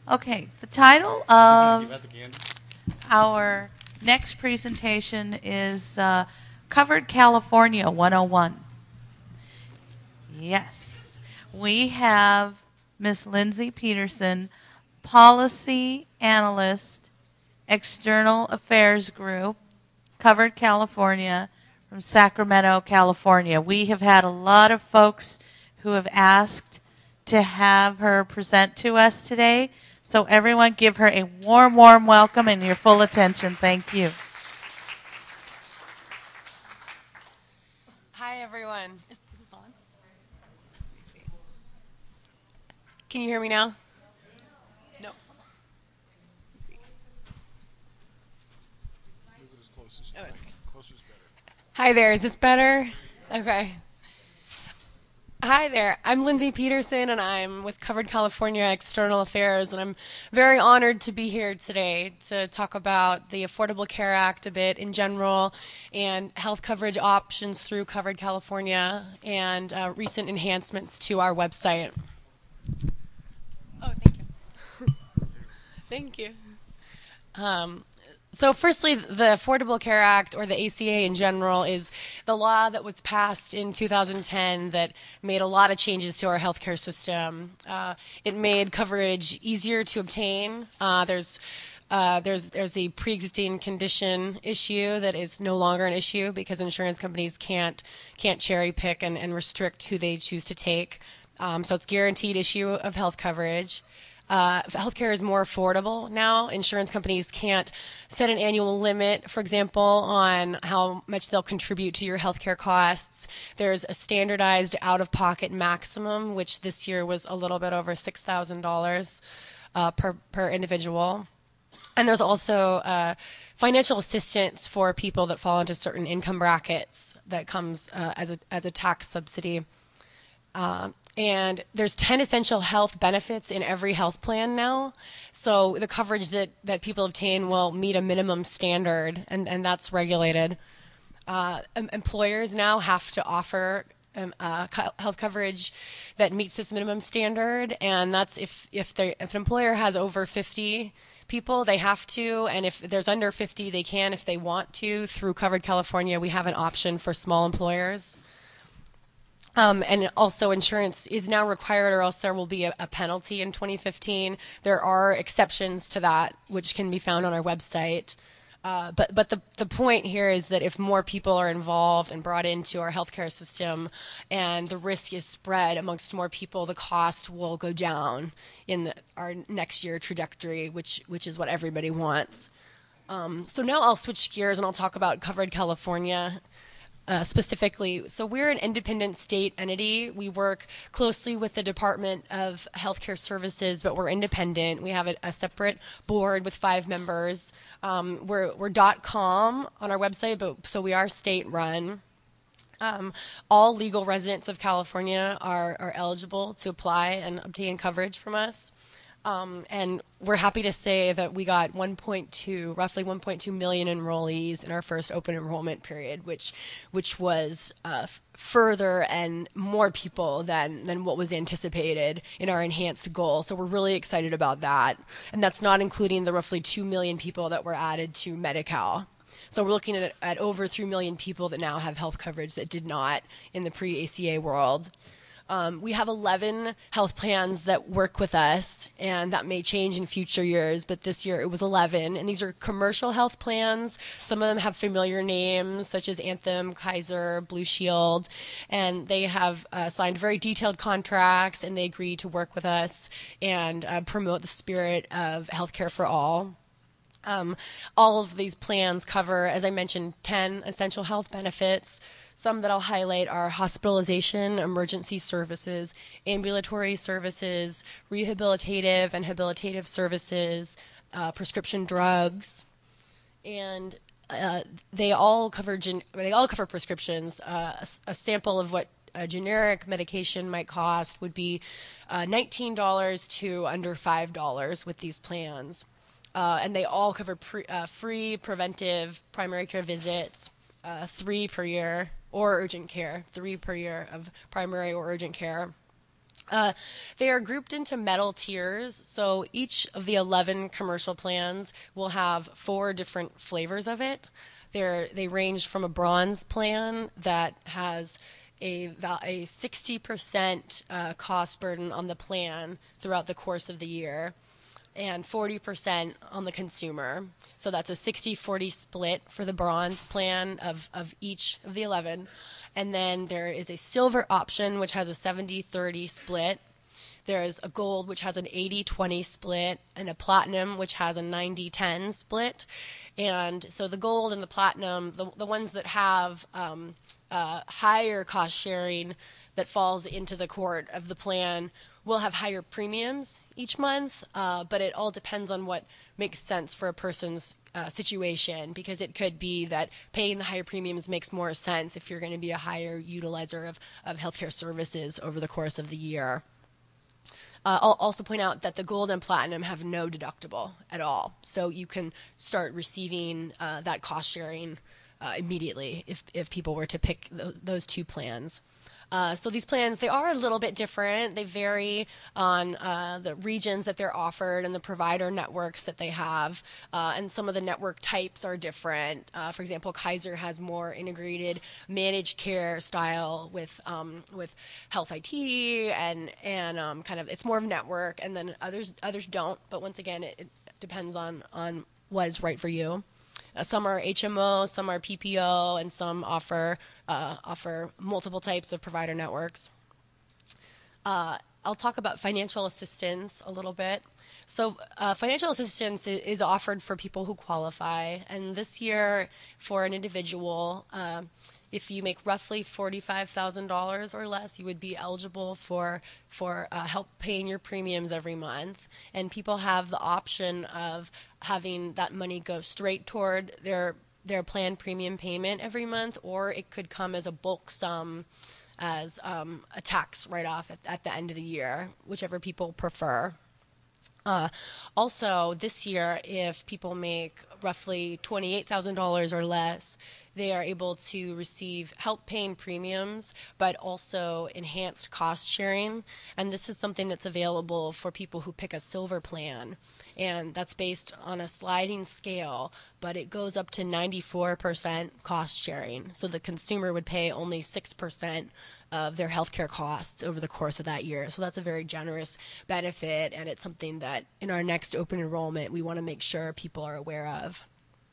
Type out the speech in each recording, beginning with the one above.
Okay, the title of our next presentation is Covered California 101. Yes, we have Miss Lindsay Peterson, Policy Analyst, External Affairs Group, Covered California, from Sacramento, California. We have had a lot of folks who have asked to have her present to us today. So everyone give her a warm, warm welcome and your full attention. Thank you. Hi, everyone. Is this on? Can you hear me now? No. Oh, okay. Closer is better. Hi there. Is this better? Okay. Hi there. I'm Lindsay Peterson, and I'm with Covered California External Affairs, and I'm very honored to be here today to talk about the Affordable Care Act a bit in general and health coverage options through Covered California and recent enhancements to our website. Oh, thank you. Thank you. So firstly, the Affordable Care Act, or the ACA in general, is the law that was passed in 2010 that made a lot of changes to our healthcare system. It made coverage easier to obtain. There's the pre-existing condition issue that is no longer an issue because insurance companies can't cherry pick and restrict who they choose to take. So it's guaranteed issue of health coverage. Healthcare is more affordable now. Insurance companies can't set an annual limit, for example, on how much they'll contribute to your healthcare costs. There's a standardized out-of-pocket maximum, which this year was a little bit over $6,000 per individual. And there's also financial assistance for people that fall into certain income brackets that comes as a tax subsidy. And there's 10 essential health benefits in every health plan now. So the coverage that people obtain will meet a minimum standard, and that's regulated. Employers now have to offer health coverage that meets this minimum standard, and that's if an employer has over 50 people, they have to, and if there's under 50, they can if they want to. Through Covered California, we have an option for small employers. And also insurance is now required, or else there will be a penalty in 2015. There are exceptions to that, which can be found on our website. But the point here is that if more people are involved and brought into our healthcare system and the risk is spread amongst more people, the cost will go down in our next year trajectory, which is what everybody wants. So now I'll switch gears and I'll talk about Covered California. Specifically. So we're an independent state entity. We work closely with the Department of Healthcare Services, but we're independent. We have a separate board with 5 members. We're .com on our website, but so we are state-run. All legal residents of California are eligible to apply and obtain coverage from us. And we're happy to say that we got roughly 1.2 million enrollees in our first open enrollment period, which was further and more people than what was anticipated in our enhanced goal. So we're really excited about that. And that's not including the roughly 2 million people that were added to Medi-Cal. So we're looking at over 3 million people that now have health coverage that did not in the pre-ACA world. We have 11 health plans that work with us, and that may change in future years, but this year it was 11. And these are commercial health plans. Some of them have familiar names, such as Anthem, Kaiser, Blue Shield, and they have signed very detailed contracts, and they agree to work with us and promote the spirit of healthcare for all. All of these plans cover, as I mentioned, 10 essential health benefits. Some that I'll highlight are hospitalization, emergency services, ambulatory services, rehabilitative and habilitative services, prescription drugs, and they all cover prescriptions. A sample of what a generic medication might cost would be $19 to under $5 with these plans. And they all cover free preventive primary care visits, 3 per year, or urgent care, 3 per year of primary or urgent care. They are grouped into metal tiers, so each of the 11 commercial plans will have 4 different flavors of it. They range from a bronze plan that has a 60% cost burden on the plan throughout the course of the year and 40% on the consumer. So that's a 60-40 split for the bronze plan of each of the 11. And then there is a silver option, which has a 70-30 split. There's a gold, which has an 80-20 split, and a platinum, which has a 90-10 split. And so the gold and the platinum, the ones that have higher cost sharing that falls into the court of the plan will have higher premiums each month, but it all depends on what makes sense for a person's situation, because it could be that paying the higher premiums makes more sense if you're going to be a higher utilizer of healthcare services over the course of the year. I'll also point out that the gold and platinum have no deductible at all, so you can start receiving that cost sharing immediately if people were to pick those 2 plans. So these plans, they are a little bit different. They vary on the regions that they're offered and the provider networks that they have. And some of the network types are different. For example, Kaiser has more integrated managed care style with health IT and kind of it's more of network. And then others don't. But once again, it depends on what is right for you. Some are HMO, some are PPO, and some offer multiple types of provider networks. I'll talk about financial assistance a little bit. So financial assistance is offered for people who qualify, and this year for an individual, if you make roughly $45,000 or less, you would be eligible for help paying your premiums every month. And people have the option of having that money go straight toward their planned premium payment every month, or it could come as a bulk sum as a tax write-off at the end of the year, whichever people prefer. Also, this year, if people make roughly $28,000 or less, they are able to receive help paying premiums, but also enhanced cost sharing. And this is something that's available for people who pick a silver plan. And that's based on a sliding scale, but it goes up to 94% cost sharing. So the consumer would pay only 6% of their healthcare costs over the course of that year. So that's a very generous benefit, and it's something that in our next open enrollment we want to make sure people are aware of.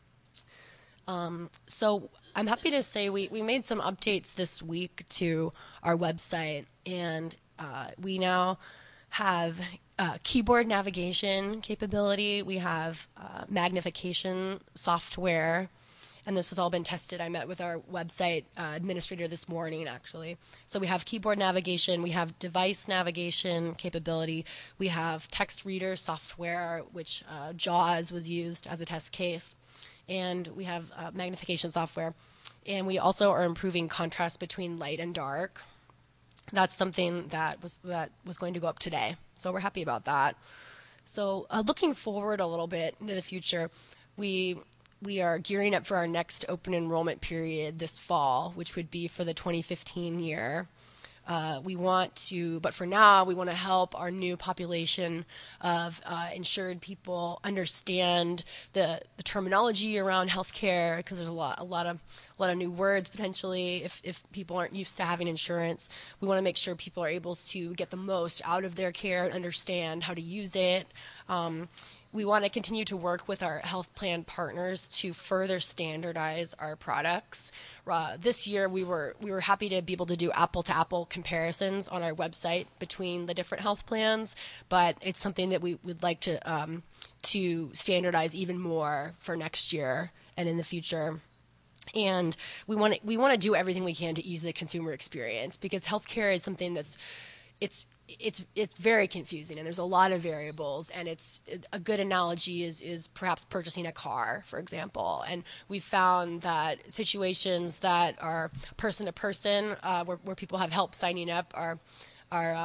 So I'm happy to say we made some updates this week to our website, and we now have keyboard navigation capability. We have magnification software, and this has all been tested. I met with our website administrator this morning, actually. So we have keyboard navigation, we have device navigation capability, we have text reader software, which JAWS was used as a test case, and we have magnification software. And we also are improving contrast between light and dark. That's something that was going to go up today, so we're happy about that. So looking forward a little bit into the future, we are gearing up for our next open enrollment period this fall, which would be for the 2015 year. But for now, we want to help our new population of insured people understand the terminology around healthcare, because there's a lot of new words potentially if people aren't used to having insurance. We want to make sure people are able to get the most out of their care and understand how to use it. We want to continue to work with our health plan partners to further standardize our products. This year, we were happy to be able to do apple-to-apple comparisons on our website between the different health plans, but it's something that we would like to standardize even more for next year and in the future. And we want to do everything we can to ease the consumer experience, because healthcare is something that's it's very confusing, and there's a lot of variables, and it's a good analogy is perhaps purchasing a car, for example. And we found that situations that are person to person, where people have help signing up,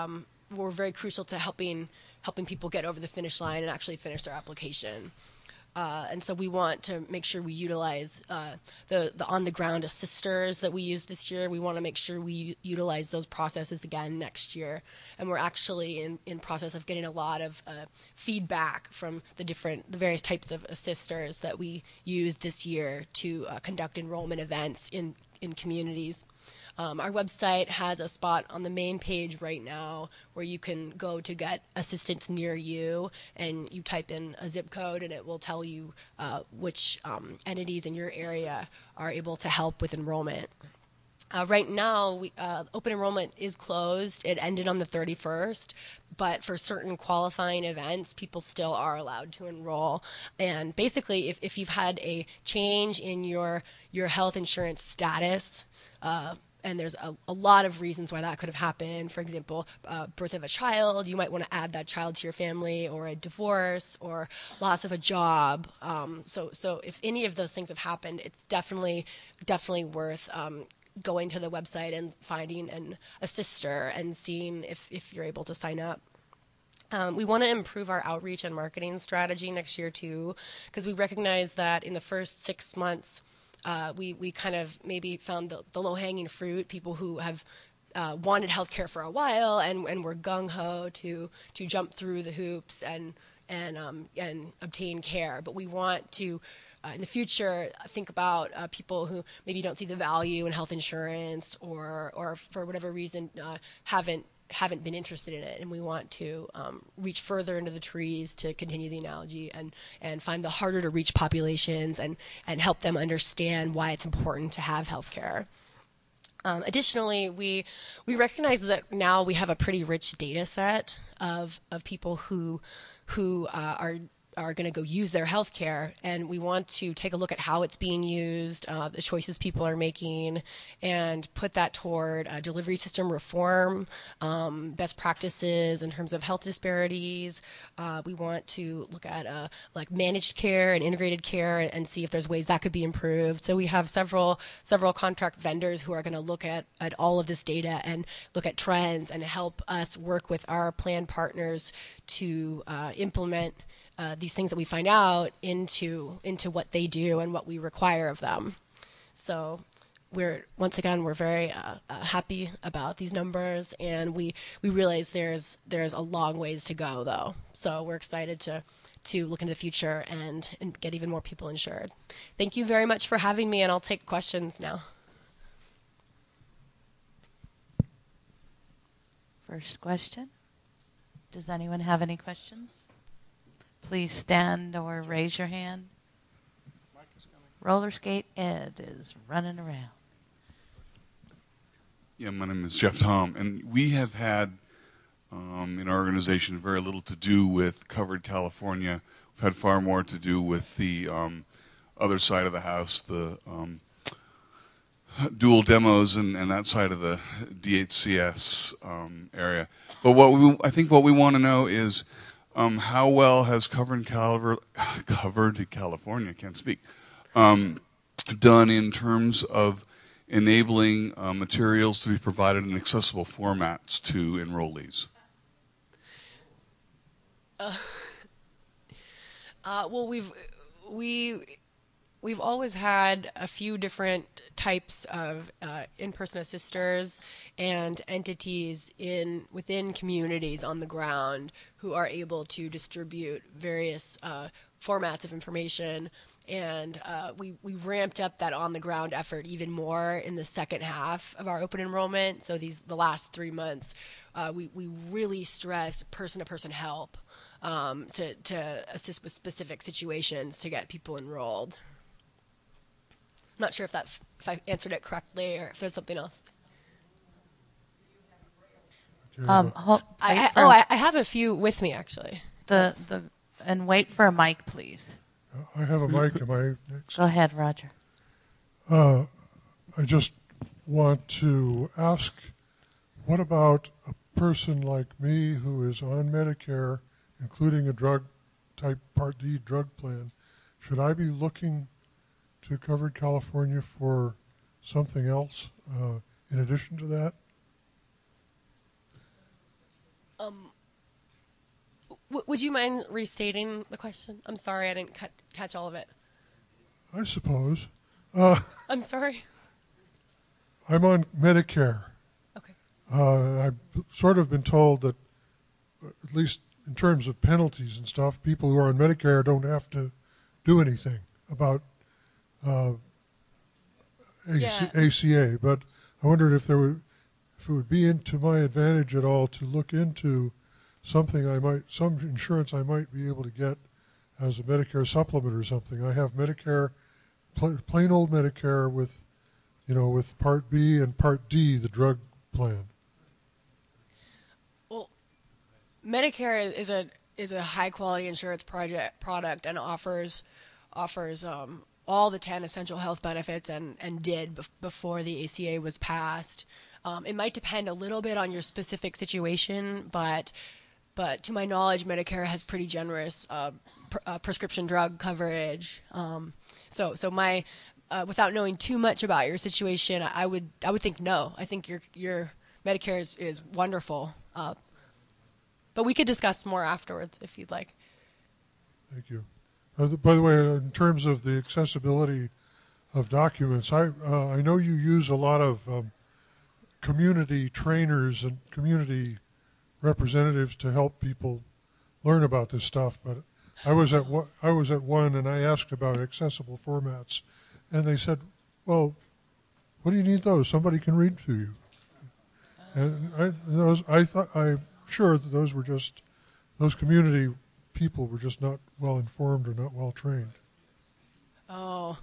were very crucial to helping people get over the finish line and actually finish their application. And so we want to make sure we utilize the on-the-ground assisters that we used this year. We want to make sure we utilize those processes again next year. And we're actually in process of getting a lot of feedback from the various types of assisters that we used this year to conduct enrollment events in communities. Our website has a spot on the main page right now where you can go to get assistance near you, and you type in a zip code and it will tell you which entities in your area are able to help with enrollment. Right now, open enrollment is closed. It ended on the 31st, but for certain qualifying events, people still are allowed to enroll. And basically, if you've had a change in your health insurance status, and there's a lot of reasons why that could have happened. For example, birth of a child, you might want to add that child to your family, or a divorce, or loss of a job. So if any of those things have happened, it's definitely worth going to the website and finding an assister and seeing if you're able to sign up. We want to improve our outreach and marketing strategy next year too, because we recognize that in the first 6 months, we kind of maybe found the low-hanging fruit, people who have wanted healthcare for a while and were gung-ho to jump through the hoops and obtain care. But we want to, in the future, think about people who maybe don't see the value in health insurance, or for whatever reason haven't been interested in it, and we want to reach further into the trees, to continue the analogy, and find the harder to reach populations and help them understand why it's important to have healthcare. Additionally, we recognize that now we have a pretty rich data set of people who are going to go use their health care, and we want to take a look at how it's being used, the choices people are making, and put that toward delivery system reform, best practices in terms of health disparities. We want to look at like managed care and integrated care, and see if there's ways that could be improved. So we have several contract vendors who are going to look at all of this data and look at trends and help us work with our plan partners to implement these things that we find out into what they do and what we require of them. So we're very happy about these numbers, and we realize there's a long ways to go though. So we're excited to look into the future and get even more people insured. Thank you very much for having me, and I'll take questions now. First question. Does anyone have any questions? Please stand or raise your hand. Roller skate Ed is running around. Yeah, my name is Jeff Tom, and we have had in our organization very little to do with Covered California. We've had far more to do with the other side of the house, the dual demos and that side of the DHCS area. But I think what we want to know is how well has Covered California, can't speak, done in terms of enabling materials to be provided in accessible formats to enrollees? Well, we've always had a few different types of in-person assisters and entities within communities on the ground who are able to distribute various formats of information. And we ramped up that on-the-ground effort even more in the second half of our open enrollment. So the last 3 months, we really stressed person-to-person help to assist with specific situations to get people enrolled. I'm not sure if I answered it correctly or if there's something else. I have a few with me actually. And wait for a mic, please. I have a mic. Am I next? Go ahead, Roger. I just want to ask, what about a person like me who is on Medicare, including a drug-type Part D drug plan? Should I be looking to Covered California for something else in addition to that? Would you mind restating the question? I'm sorry, I didn't catch all of it. I suppose. I'm sorry. I'm on Medicare. Okay. I've sort of been told that, at least in terms of penalties and stuff, people who are on Medicare don't have to do anything about ACA. But I wondered if it would be to my advantage at all to look into some insurance I might be able to get as a Medicare supplement or something. I have Medicare, plain old Medicare with Part B and Part D, the drug plan. Well, Medicare is a high quality insurance product and offers all the 10 essential health benefits and did before the ACA was passed. It might depend a little bit on your specific situation, but to my knowledge, Medicare has pretty generous prescription drug coverage. So my without knowing too much about your situation, I would think no. I think your Medicare is wonderful. But we could discuss more afterwards if you'd like. Thank you. By the way, in terms of the accessibility of documents, I know you use a lot of community trainers and community representatives to help people learn about this stuff. But I was at one and I asked about accessible formats, and they said, "Well, what do you need those? Somebody can read to you." And I'm sure that those community people were just not well informed or not well trained. Oh.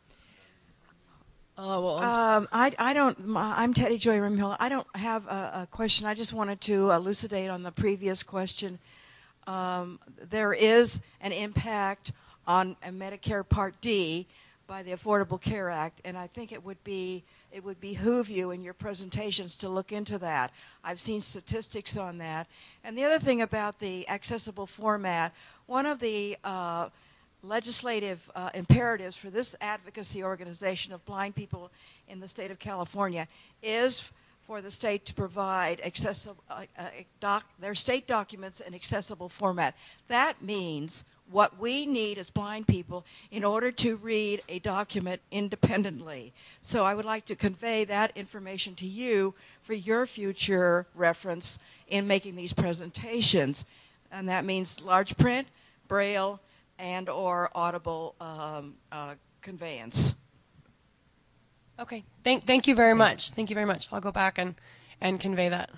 Well. I don't. I'm Teddy Joy Rimhill. I don't have a question. I just wanted to elucidate on the previous question. There is an impact on Medicare Part D by the Affordable Care Act, and I think it would behoove you in your presentations to look into that. I've seen statistics on that. And the other thing about the accessible format, one of the legislative imperatives for this advocacy organization of blind people in the state of California is for the state to provide their state documents in accessible format. That means what we need as blind people in order to read a document independently. So I would like to convey that information to you for your future reference in making these presentations. And that means large print, Braille, and or audible conveyance. Okay. Thank you very much. Thank you very much. I'll go back and convey that.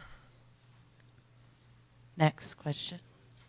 Next question.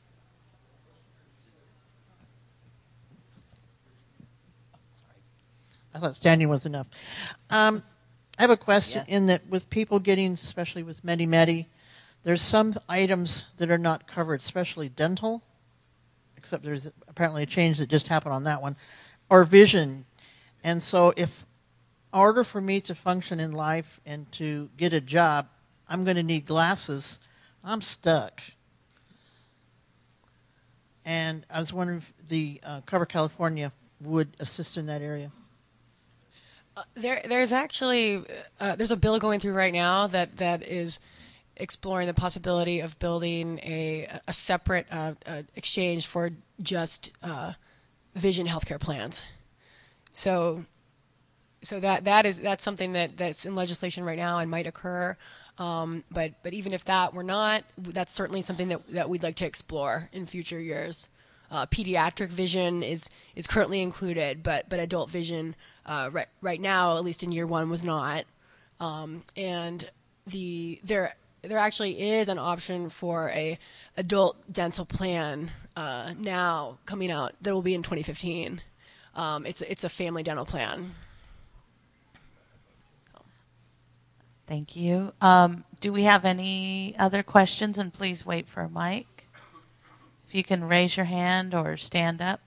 I thought standing was enough. I have a question in that with people getting, especially with Medi-Medi, there's some items that are not covered, especially dental, except there's apparently a change that just happened on that one, or vision. And so if in order for me to function in life and to get a job, I'm going to need glasses, I'm stuck. And I was wondering if the Cover California would assist in that area. There's actually there's a bill going through right now that is exploring the possibility of building a separate exchange for just vision healthcare plans. So that's something that's in legislation right now and might occur. But even if that were not, that's certainly something that we'd like to explore in future years. Pediatric vision is currently included, but adult vision right now, at least in year one, was not. And there actually is an option for a adult dental plan now coming out that will be in 2015. It's a family dental plan. Thank you. Do we have any other questions? And please wait for a mic. If you can raise your hand or stand up.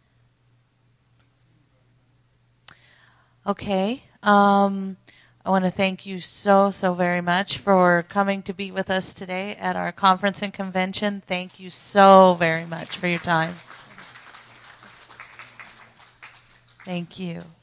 Okay. I want to thank you so very much for coming to be with us today at our conference and convention. Thank you so very much for your time. Thank you.